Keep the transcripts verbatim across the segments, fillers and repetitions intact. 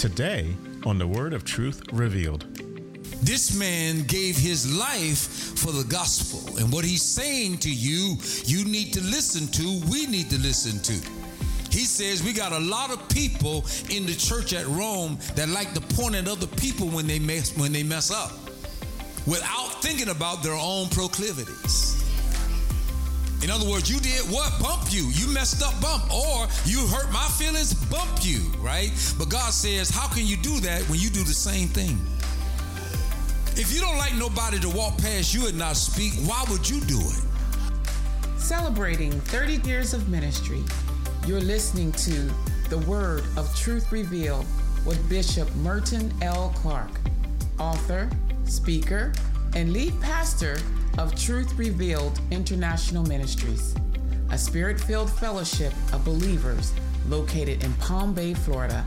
Today on the Word of Truth Revealed. This man gave his life for the gospel. And what he's saying to you, you need to listen to, we need to listen to. He says we got a lot of people in the church at Rome that like to point at other people when they mess, when they mess up without thinking about their own proclivities. In other words, you did what? Bump you. You messed up, bump. Or you hurt my feelings, bump you, right? But God says, how can you do that when you do the same thing? If you don't like nobody to walk past you and not speak, why would you do it? Celebrating thirty years of ministry, you're listening to The Word of Truth Revealed with Bishop Merton L. Clark, author, speaker, and lead pastor of Truth Revealed International Ministries, a spirit-filled fellowship of believers located in Palm Bay, Florida.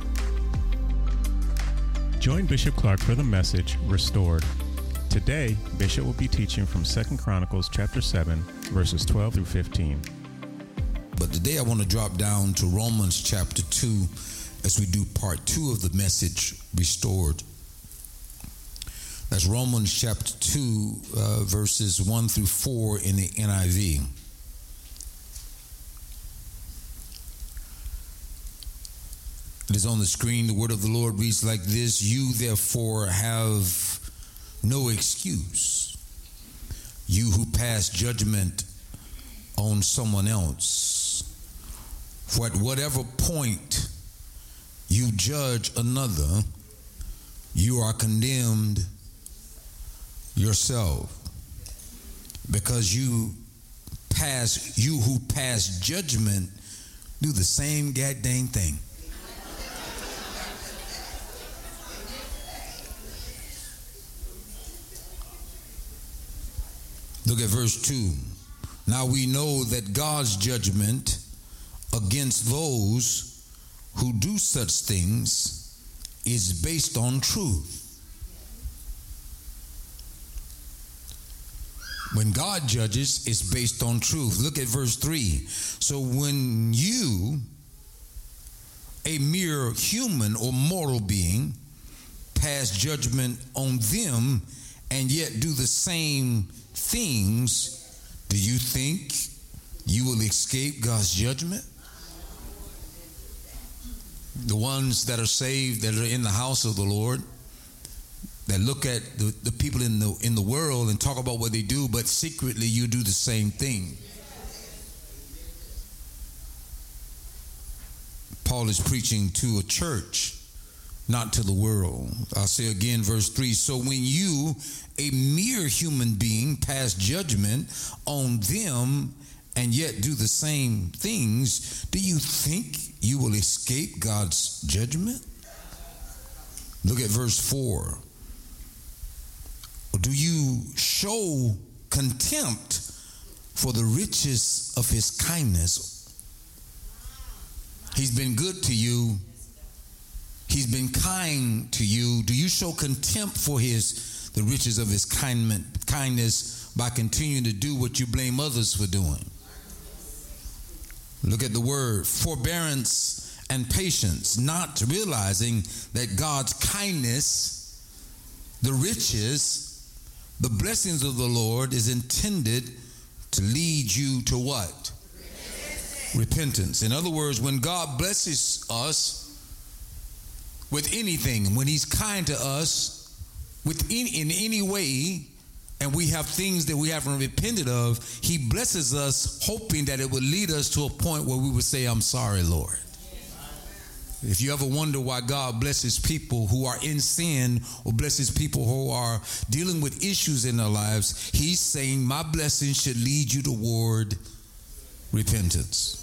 Join Bishop Clark for the message, Restored. Today, Bishop will be teaching from Second Chronicles chapter seven, verses twelve through fifteen. But today I want to drop down to Romans chapter two as we do part two of the message, Restored. That's Romans chapter two, uh, verses one through four in the N I V. It is on the screen. The word of the Lord reads like this: You therefore have no excuse, you who pass judgment on someone else. For at whatever point you judge another, you are condemned yourself, because you pass, you who pass judgment do the same goddamn thing. Look at verse two. Now we know that God's judgment against those who do such things is based on truth. When God judges, it's based on truth. Look at verse three. So when you, a mere human or mortal being, pass judgment on them and yet do the same things, do you think you will escape God's judgment? The ones that are saved, that are in the house of the Lord, that look at the, the people in the in the world and talk about what they do, but secretly you do the same thing. Paul is preaching to a church, not to the world. I'll say again, verse three. So when you, a mere human being, pass judgment on them and yet do the same things, do you think you will escape God's judgment? Look at verse four. Do you show contempt for the riches of his kindness? He's been good to you. He's been kind to you. Do you show contempt for his the riches of his kind, kindness by continuing to do what you blame others for doing? Look at the word, forbearance and patience, not realizing that God's kindness, the riches, the blessings of the Lord is intended to lead you to what? Repentance. Repentance. In other words, when God blesses us with anything, when he's kind to us with in, in any way, and we have things that we haven't repented of, he blesses us hoping that it would lead us to a point where we would say, I'm sorry, Lord. If you ever wonder why God blesses people who are in sin or blesses people who are dealing with issues in their lives, he's saying my blessing should lead you toward repentance.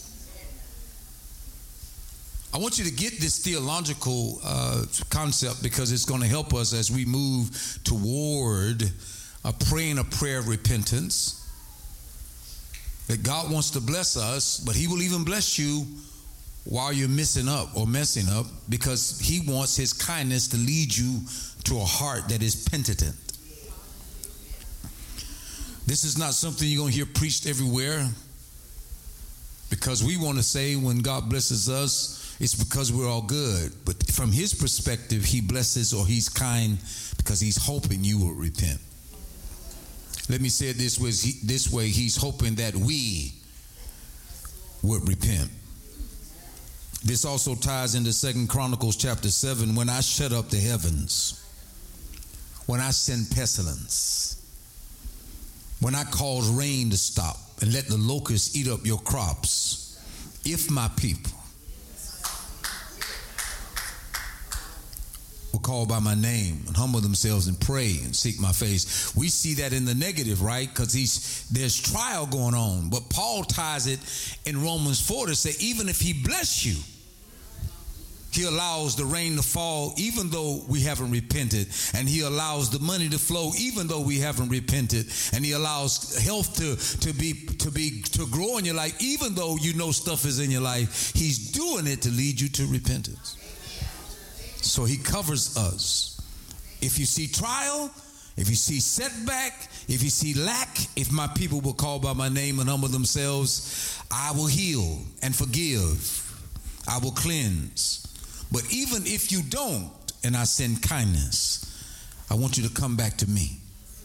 I want you to get this theological uh, concept because it's going to help us as we move toward uh, praying a prayer of repentance. That God wants to bless us, but he will even bless you while you're messing up or messing up, because he wants his kindness to lead you to a heart that is penitent. This is not something you're going to hear preached everywhere, because we want to say when God blesses us, it's because we're all good. But from his perspective, he blesses or he's kind because he's hoping you will repent. Let me say it this way, this way, he's hoping that we would repent. This also ties into Second Chronicles chapter seven. When I shut up the heavens, when I send pestilence, when I cause rain to stop and let the locusts eat up your crops, if my people will call by my name and humble themselves and pray and seek my face. We see that in the negative, right? Because he's there's trial going on. But Paul ties it in Romans four to say, even if he bless you, he allows the rain to fall even though we haven't repented. And he allows the money to flow even though we haven't repented. And he allows health to, to be to be to grow in your life even though you know stuff is in your life. He's doing it to lead you to repentance. So he covers us. If you see trial, if you see setback, if you see lack, if my people will call by my name and humble themselves, I will heal and forgive. I will cleanse. But even if you don't, and I send kindness, I want you to come back to me.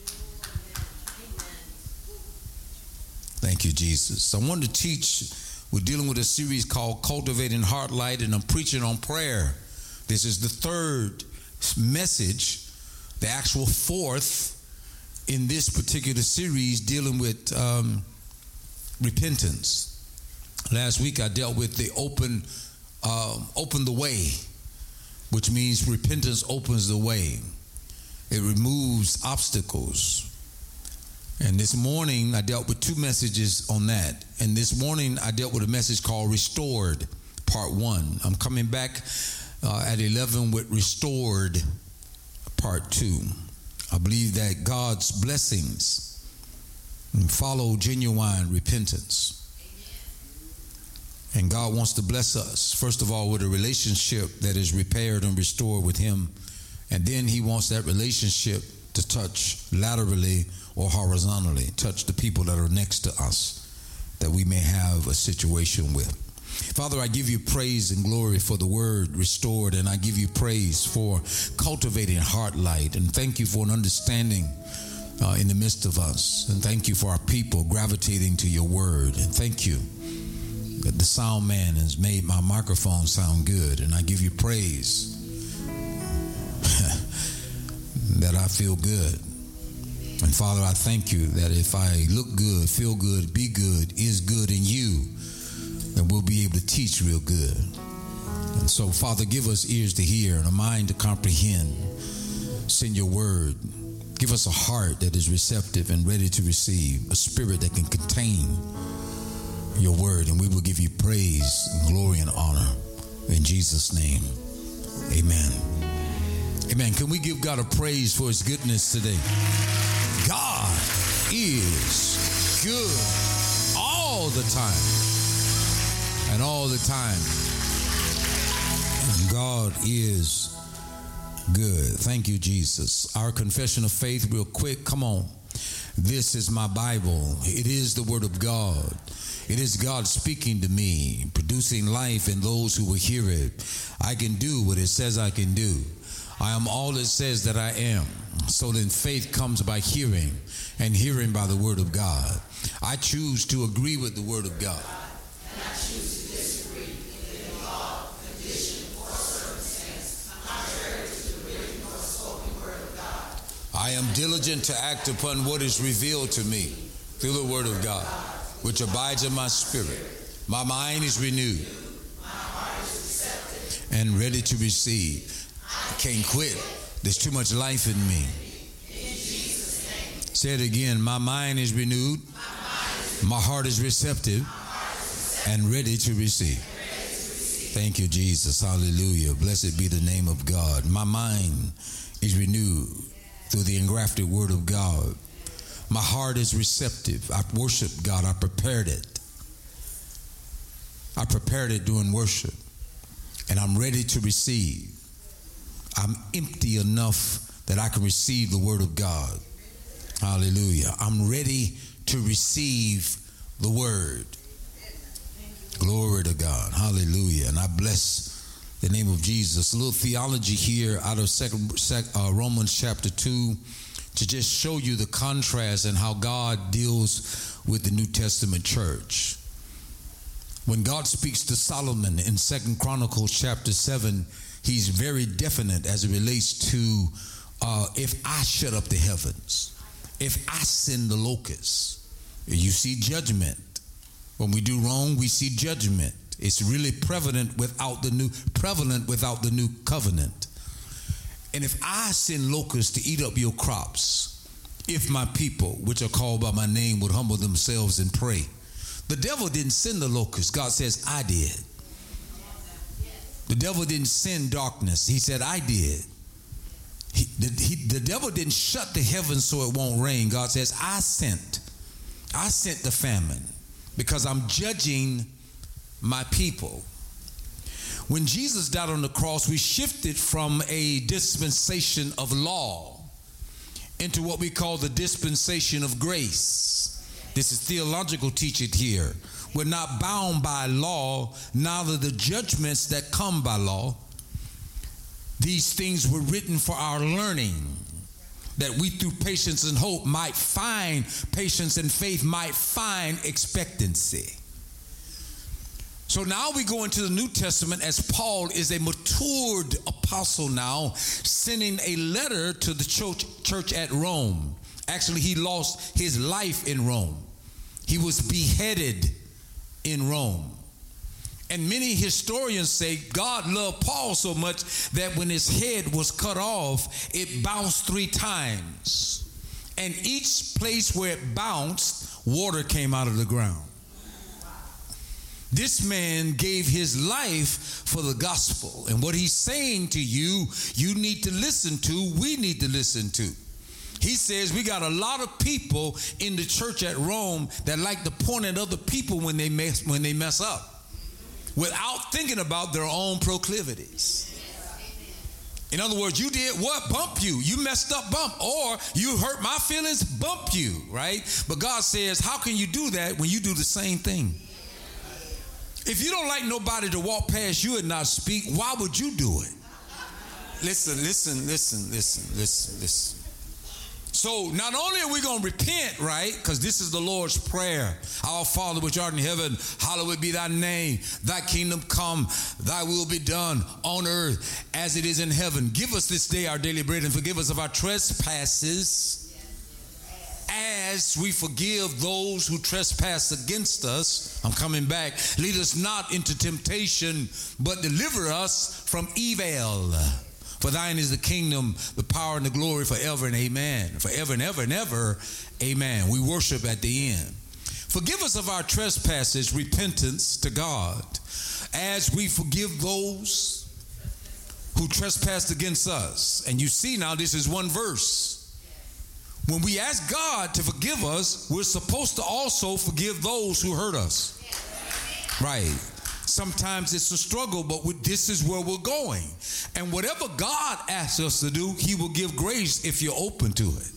Thank you, Jesus. I wanted to teach, we're dealing with a series called Cultivating Heart Light, and I'm preaching on prayer. This is the third message, the actual fourth in this particular series dealing with um, repentance. Last week I dealt with the open, um, open the way, which means repentance opens the way. It removes obstacles. And this morning I dealt with two messages on that. And this morning I dealt with a message called Restored, Part One. I'm coming back Uh, at eleven with Restored Part Two. I believe that God's blessings follow genuine repentance. And God wants to bless us, first of all, with a relationship that is repaired and restored with him. And then he wants that relationship to touch laterally or horizontally, touch the people that are next to us that we may have a situation with. Father, I give you praise and glory for the word restored, and I give you praise for cultivating heart light, and thank you for an understanding uh, in the midst of us, and thank you for our people gravitating to your word, and thank you that the sound man has made my microphone sound good, and I give you praise that I feel good. And Father, I thank you that if I look good, feel good, be good, is good in you, and we'll be able to teach real good. And so, Father, give us ears to hear and a mind to comprehend. Send your word. Give us a heart that is receptive and ready to receive, a spirit that can contain your word, and we will give you praise and glory and honor. In Jesus' name, amen. Amen. Can we give God a praise for his goodness today? God is good all the time. And all the time. And God is good. Thank you, Jesus. Our confession of faith, real quick. Come on. This is my Bible. It is the word of God. It is God speaking to me, producing life in those who will hear it. I can do what it says I can do. I am all it says that I am. So then faith comes by hearing, and hearing by the word of God. I choose to agree with the word of God. And I choose to disagree with any law, condition, or circumstance contrary to the written or spoken word of God. I am diligent to act upon what is revealed to me through the word of God, which abides in my spirit. My mind is renewed. My heart is receptive and ready to receive. I can't quit. There's too much life in me. In Jesus' name. Say it again. My mind is renewed. My, mind is renewed. My heart is receptive. And ready to receive. Thank you, Jesus. Hallelujah. Blessed be the name of God. My mind is renewed through the engrafted word of God. My heart is receptive. I worship God. I prepared it. I prepared it during worship. And I'm ready to receive. I'm empty enough that I can receive the word of God. Hallelujah. I'm ready to receive the word. Glory to God. Hallelujah. And I bless the name of Jesus. A little theology here out of second, sec, uh, Romans chapter two to just show you the contrast and how God deals with the New Testament church. When God speaks to Solomon in Second Chronicles chapter seven, he's very definite as it relates to uh, if I shut up the heavens, if I send the locusts, you see judgment. When we do wrong, we see judgment. It's really prevalent without the new prevalent without the new covenant. And if I send locusts to eat up your crops, if my people, which are called by my name, would humble themselves and pray. The devil didn't send the locusts. God says, I did. The devil didn't send darkness. He said, I did. He, the, he, the devil didn't shut the heavens so it won't rain. God says, I sent. I sent the famine because I'm judging my people. When Jesus died on the cross, we shifted from a dispensation of law into what we call the dispensation of grace. This is theological teaching here. We're not bound by law, neither the judgments that come by law. These things were written for our learning, that we through patience and hope might find, patience and faith might find expectancy. So now we go into the New Testament as Paul is a matured apostle now, sending a letter to the church, church at Rome. Actually, he lost his life in Rome. He was beheaded in Rome. And many historians say God loved Paul so much that when his head was cut off, it bounced three times. And each place where it bounced, water came out of the ground. This man gave his life for the gospel. And what he's saying to you, you need to listen to, we need to listen to. He says we got a lot of people in the church at Rome that like to point at other people when they mess, when they mess up, without thinking about their own proclivities. In other words, you did what? Bump you. You messed up, bump. Or you hurt my feelings, bump you, right? But God says, how can you do that when you do the same thing? If you don't like nobody to walk past you and not speak, why would you do it? Listen, listen, listen, listen, listen, listen. So not only are we going to repent, right? Because this is the Lord's prayer. Our Father which art in heaven, hallowed be thy name. Thy kingdom come, thy will be done on earth as it is in heaven. Give us this day our daily bread and forgive us of our trespasses as we forgive those who trespass against us. I'm coming back. Lead us not into temptation, but deliver us from evil. For thine is the kingdom, the power, and the glory forever and amen. Forever and ever and ever, amen. We worship at the end. Forgive us of our trespasses, repentance to God, as we forgive those who trespassed against us. And you see now, this is one verse. When we ask God to forgive us, we're supposed to also forgive those who hurt us. Right. Sometimes it's a struggle, but we, this is where we're going. And whatever God asks us to do, he will give grace if you're open to it.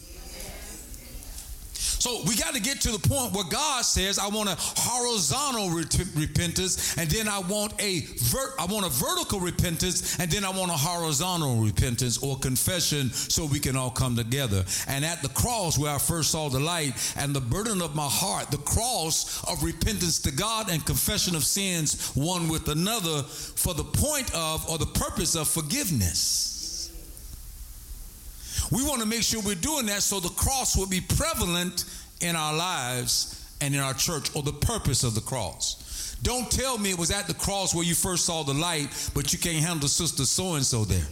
So we got to get to the point where God says, I want a horizontal re- repentance, and then I want a ver- I want a vertical repentance, and then I want a horizontal repentance or confession, so we can all come together. And at the cross where I first saw the light and the burden of my heart, the cross of repentance to God and confession of sins one with another for the point of or the purpose of forgiveness. We want to make sure we're doing that so the cross will be prevalent in our lives and in our church, or the purpose of the cross. Don't tell me it was at the cross where you first saw the light, but you can't handle sister so-and-so there.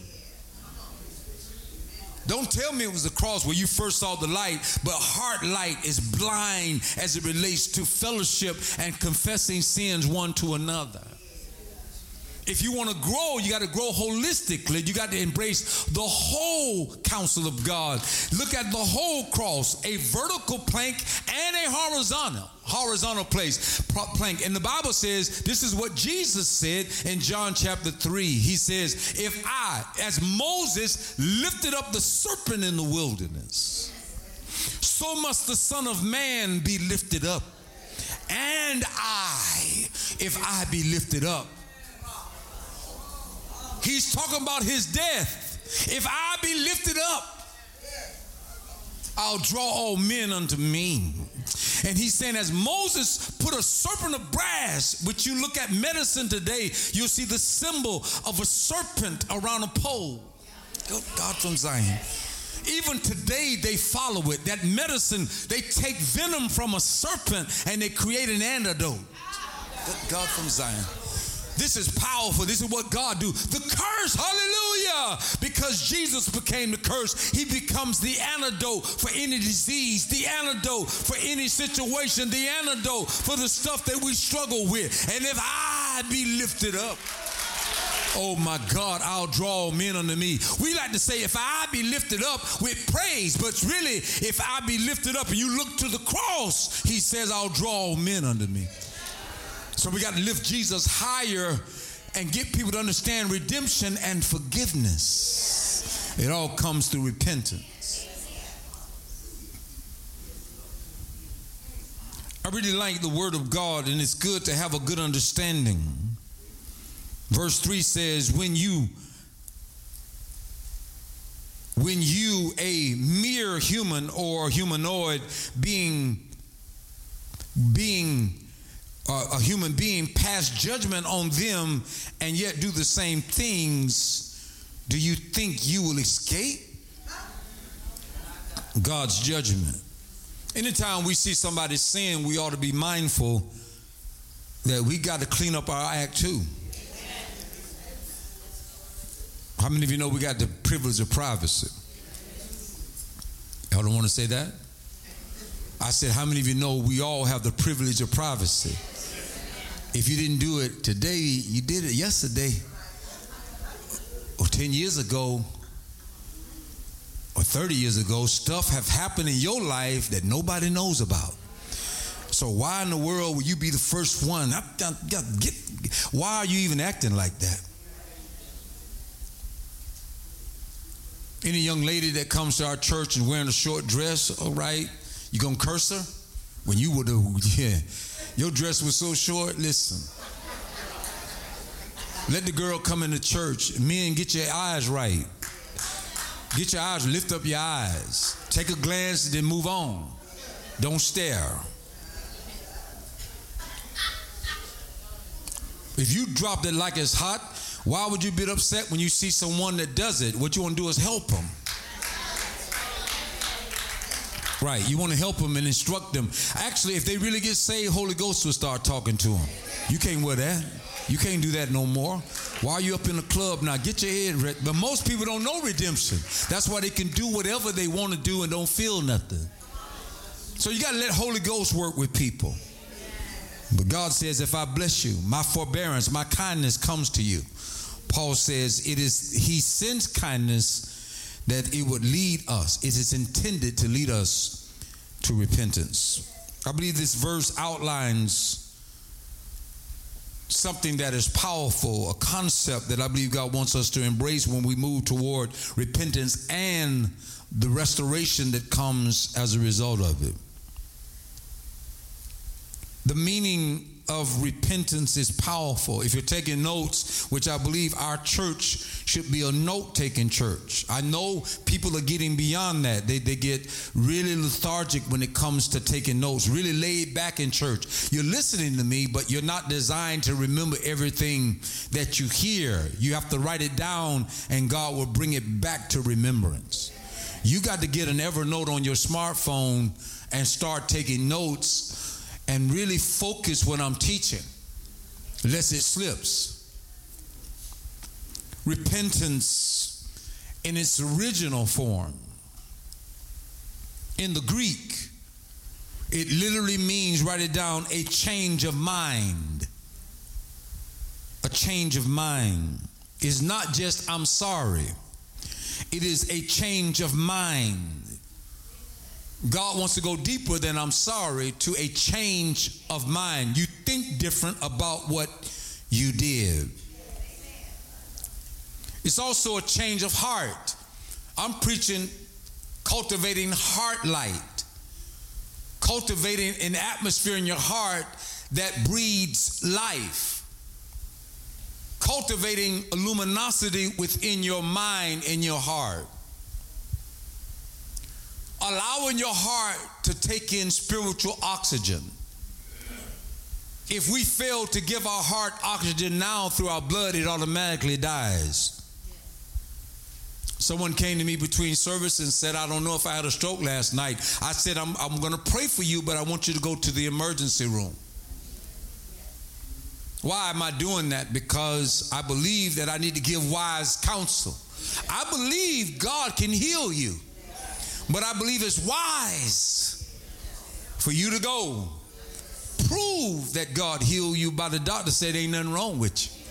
Don't tell me it was the cross where you first saw the light, but heart light is blind as it relates to fellowship and confessing sins one to another. If you want to grow, you got to grow holistically. You got to embrace the whole counsel of God. Look at the whole cross, a vertical plank and a horizontal, horizontal place, plank. And the Bible says, this is what Jesus said in John chapter three. He says, if I, as Moses lifted up the serpent in the wilderness, so must the Son of Man be lifted up. And I if I be lifted up. He's talking about his death. If I be lifted up, I'll draw all men unto me. And he's saying, as Moses put a serpent of brass, which you look at medicine today, you'll see the symbol of a serpent around a pole. Good God from Zion. Even today they follow it. That medicine, they take venom from a serpent and they create an antidote. Good God from Zion. This is powerful. This is what God do. The curse, hallelujah. Because Jesus became the curse, he becomes the antidote for any disease, the antidote for any situation, the antidote for the stuff that we struggle with. And if I be lifted up, oh my God, I'll draw all men unto me. We like to say, if I be lifted up with praise, but really, if I be lifted up and you look to the cross, he says, I'll draw all men unto me. So we got to lift Jesus higher and get people to understand redemption and forgiveness. It all comes through repentance. I really like the word of God, and it's good to have a good understanding. Verse three says, when you, when you, a mere human or humanoid being, being uh, a human being, pass judgment on them and yet do the same things, do you think you will escape God's judgment? Anytime we see somebody sin, we ought to be mindful that we got to clean up our act too. How many of you know we got the privilege of privacy? Y'all don't want to say that? I said, how many of you know we all have the privilege of privacy? If you didn't do it today, you did it yesterday, or ten years ago, or thirty years ago. Stuff have happened in your life that nobody knows about. So why in the world would you be the first one? I, I, I, get, why are you even acting like that? Any young lady that comes to our church and wearing a short dress, all right, you gonna curse her? When you would have, yeah, your dress was so short, listen. Let the girl come into church. Men, get your eyes right. Get your eyes, lift up your eyes. Take a glance, then move on. Don't stare. If you dropped it like it's hot, why would you be upset when you see someone that does it? What you want to do is help them. Right, you want to help them and instruct them. Actually, if they really get saved, Holy Ghost will start talking to them. You can't wear that. You can't do that no more. Why are you up in the club now? Get your head ready. But most people don't know redemption. That's why they can do whatever they want to do and don't feel nothing. So you got to let Holy Ghost work with people. But God says, if I bless you, my forbearance, my kindness comes to you. Paul says it is, he sends kindness that it would lead us. It is intended to lead us to repentance. I believe this verse outlines something that is powerful, a concept that I believe God wants us to embrace when we move toward repentance and the restoration that comes as a result of it. The meaning of repentance is powerful. If you're taking notes, which I believe our church should be a note-taking church. I know people are getting beyond that. They, they get really lethargic when it comes to taking notes, really laid back in church. You're listening to me, but you're not designed to remember everything that you hear. You have to write it down, and God will bring it back to remembrance. You got to get an Evernote on your smartphone and start taking notes and really focus when I'm teaching, lest it slips. Repentance in its original form, in the Greek, it literally means, write it down, a change of mind. A change of mind is not just I'm sorry. It is a change of mind. God wants to go deeper than I'm sorry to a change of mind. You think different about what you did. It's also a change of heart. I'm preaching cultivating heart light. Cultivating an atmosphere in your heart that breeds life. Cultivating a luminosity within your mind and your heart. Allowing your heart to take in spiritual oxygen. If we fail to give our heart oxygen now through our blood, it automatically dies. Someone came to me between service and said, I don't know if I had a stroke last night. I said, I'm, I'm going to pray for you, but I want you to go to the emergency room. Why am I doing that? Because I believe that I need to give wise counsel. I believe God can heal you, but I believe it's wise for you to go. Prove that God healed you by the doctor said ain't nothing wrong with you.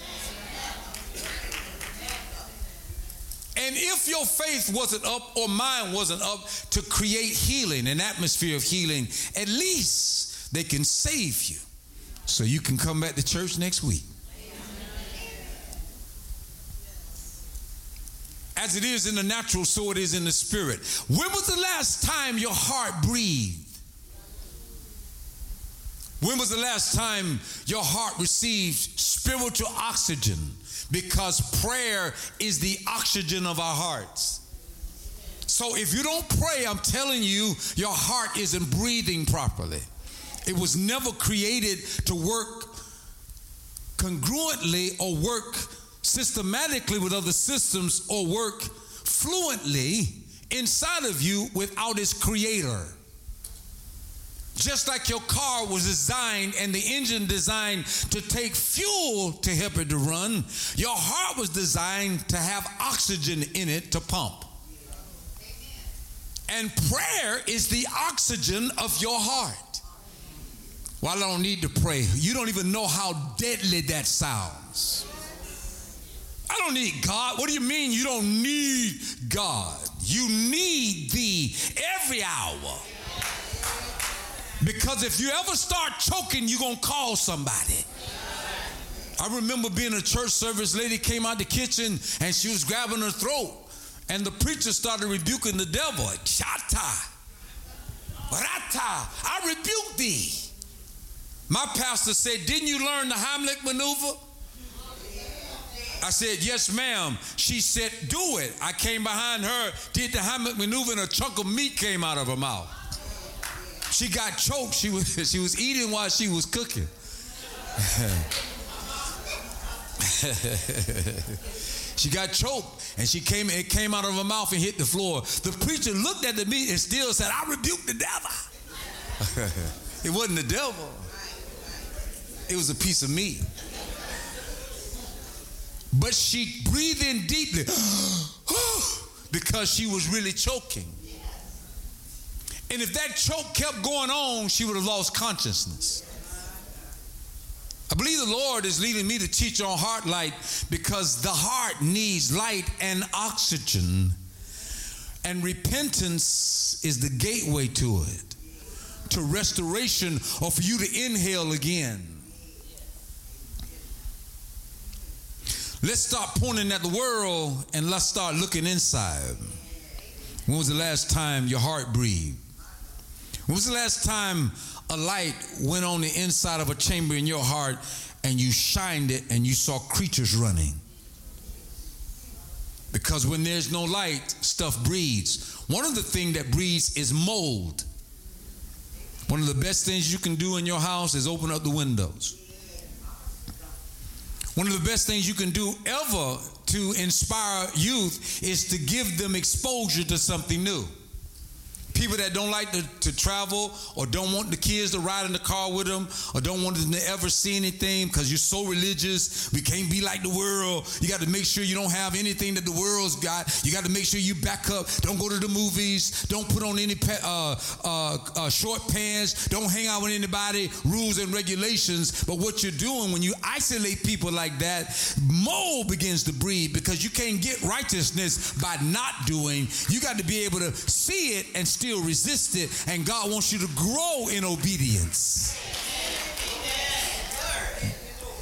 And if your faith wasn't up or mine wasn't up to create healing, an atmosphere of healing, at least they can save you so you can come back to church next week. As it is in the natural, so it is in the spirit. When was the last time your heart breathed? When was the last time your heart received spiritual oxygen? Because prayer is the oxygen of our hearts. So if you don't pray, I'm telling you, your heart isn't breathing properly. It was never created to work congruently or work systematically with other systems or work fluently inside of you without its creator. Just like your car was designed and the engine designed to take fuel to help it to run, your heart was designed to have oxygen in it to pump. And prayer is the oxygen of your heart. Well, I don't need to pray. You don't even know how deadly that sounds. I don't need God. What do you mean you don't need God? You need thee every hour. Because if you ever start choking, you're going to call somebody. I remember being in a church service, lady came out the kitchen and she was grabbing her throat. And the preacher started rebuking the devil. Chata, rata, I rebuke thee. My pastor said, didn't you learn the Heimlich maneuver? I said, yes, ma'am. She said, do it. I came behind her, did the Heimlich maneuver, and a chunk of meat came out of her mouth. She got choked. She was, she was eating while she was cooking. She got choked, and she came. It came out of her mouth and hit the floor. The preacher looked at the meat and still said, I rebuke the devil. It wasn't the devil. It was a piece of meat. But she breathed in deeply because she was really choking. And if that choke kept going on, she would have lost consciousness. I believe the Lord is leading me to teach on heart light because the heart needs light and oxygen. And repentance is the gateway to it, to restoration or for you to inhale again. Let's stop pointing at the world and let's start looking inside. When was the last time your heart breathed? When was the last time a light went on the inside of a chamber in your heart and you shined it and you saw creatures running? Because when there's no light, stuff breeds. One of the things that breeds is mold. One of the best things you can do in your house is open up the windows. One of the best things you can do ever to inspire youth is to give them exposure to something new. People that don't like to, to travel or don't want the kids to ride in the car with them or don't want them to ever see anything because you're so religious. We can't be like the world. You got to make sure you don't have anything that the world's got. You got to make sure you back up. Don't go to the movies. Don't put on any uh, uh, uh, short pants. Don't hang out with anybody. Rules and regulations. But what you're doing when you isolate people like that, mold begins to breed because you can't get righteousness by not doing. You got to be able to see it and still resist it, and God wants you to grow in obedience.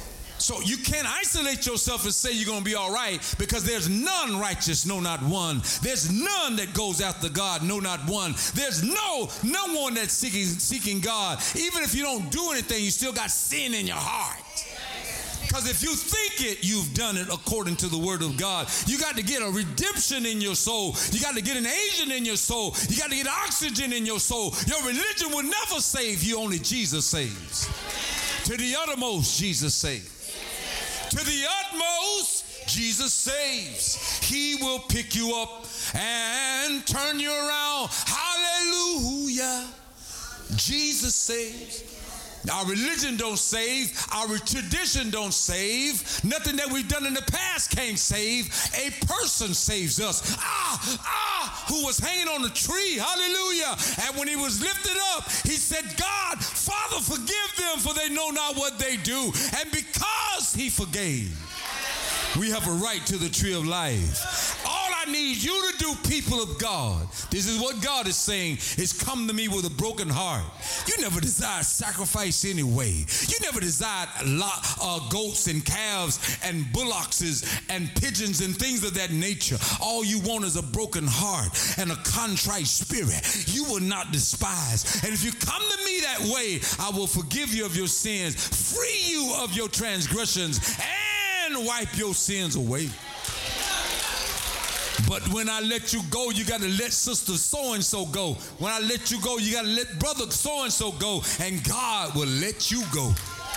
So you can't isolate yourself and say you're going to be all right, because there's none righteous, no, not one. There's none that goes after God, no, not one. There's no, no one that's seeking, seeking God. Even if you don't do anything, you still got sin in your heart. Because if you think it, you've done it according to the word of God. You got to get a redemption in your soul. You got to get an agent in your soul. You got to get oxygen in your soul. Your religion will never save you. Only Jesus saves. To the uttermost, Jesus saves. To the utmost, Jesus saves. He will pick you up and turn you around. Hallelujah. Jesus saves. Our religion don't save. Our tradition don't save. Nothing that we've done in the past can't save. A person saves us. Ah, ah, who was hanging on a tree. Hallelujah. And when he was lifted up, he said, God, Father, forgive them, for they know not what they do. And because he forgave, we have a right to the tree of life. All I need you to do, people of God, this is what God is saying, is come to me with a broken heart. You never desired sacrifice anyway. You never desired lot, uh, goats and calves and bullocks and pigeons and things of that nature. All you want is a broken heart and a contrite spirit. You will not despise. And if you come to me that way, I will forgive you of your sins, free you of your transgressions, and wipe your sins away. But when I let you go, you got to let sister so-and-so go. When I let you go, you got to let brother so-and-so go. And God will let you go.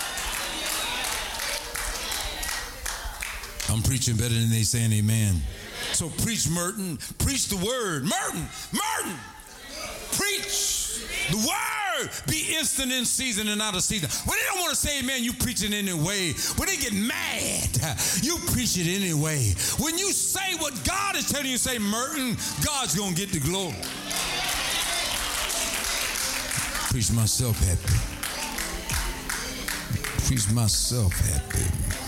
I'm preaching better than they saying amen. So preach, Merton. Preach the word. Merton, Merton, preach the word. Be instant in season and out of season. When they don't want to say amen, you preach it anyway. When they get mad, you preach it anyway. When you say what God is telling you to say, Merton, God's going to get the glory. Preach myself happy. Preach myself happy.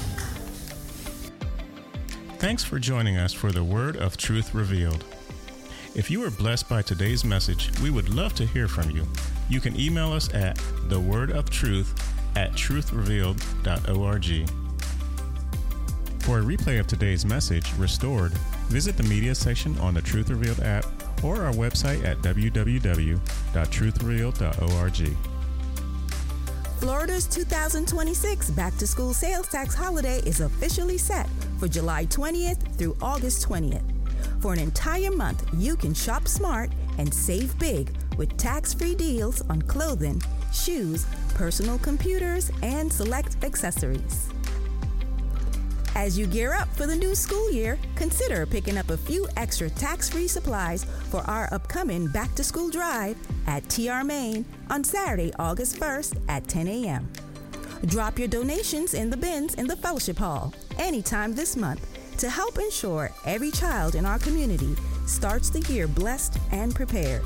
Thanks for joining us for the Word of Truth Revealed. If you were blessed by today's message, we would love to hear from you. You can email us at thewordoftruth at truthrevealed dot org. For a replay of today's message, Restored, visit the media section on the Truth Revealed app or our website at w w w dot truth revealed dot org. Florida's two thousand twenty-six back-to-school sales tax holiday is officially set for July twentieth through August twentieth. For an entire month, you can shop smart and save big with tax-free deals on clothing, shoes, personal computers, and select accessories. As you gear up for the new school year, consider picking up a few extra tax-free supplies for our upcoming back-to-school drive at T R Main on Saturday, August first at ten a.m. Drop your donations in the bins in the fellowship hall anytime this month to help ensure every child in our community starts the year blessed and prepared.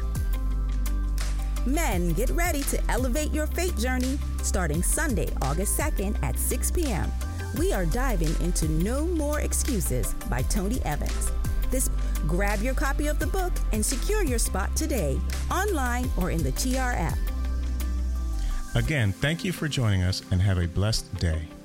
Men, get ready to elevate your faith journey starting Sunday, August second at six p.m. We are diving into No More Excuses by Tony Evans. This, grab your copy of the book and secure your spot today, online or in the T R app. Again, thank you for joining us and have a blessed day.